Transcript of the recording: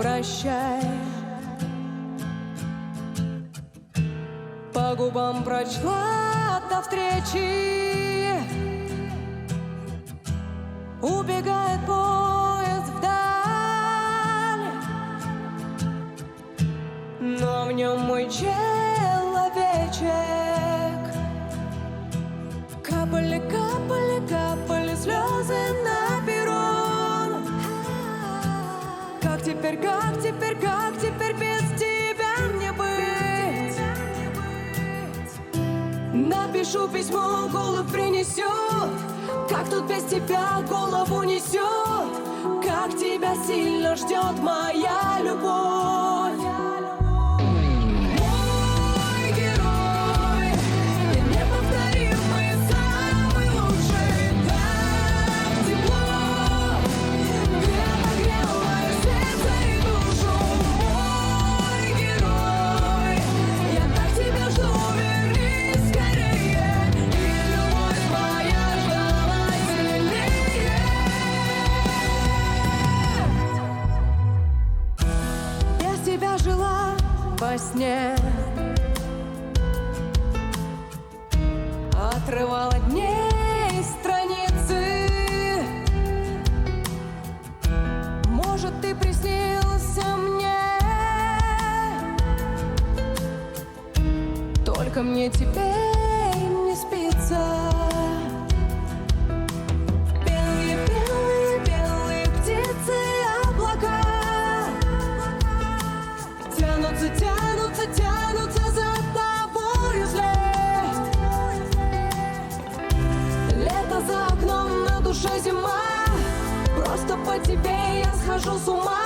прощай. По губам прочла до встречи. Убегает поезд вдаль, но в нем мой человечек. Капали, капали, капали слезы на перрон. Как теперь, как теперь, как теперь без тебя мне быть? Напишу письмо, голубь принесет. Как тут без тебя голову несет? Как тебя сильно ждет моя любовь? Мой герой, ты неповторимый, самый лучший. Так тепло, ты обогрел мое сердце и душу. Мой герой, я так тебя жду, вернись скорее. И любовь моя ждала сильнее. Без тебя жила во сне, отрывала дней страницы. Может, ты приснился мне, только мне теперь не спится. Белые, белые, белые птицы, облака тянутся, тянутся, тянутся за тобою след. Лето за окном, на душе зима. Просто по тебе я схожу с ума.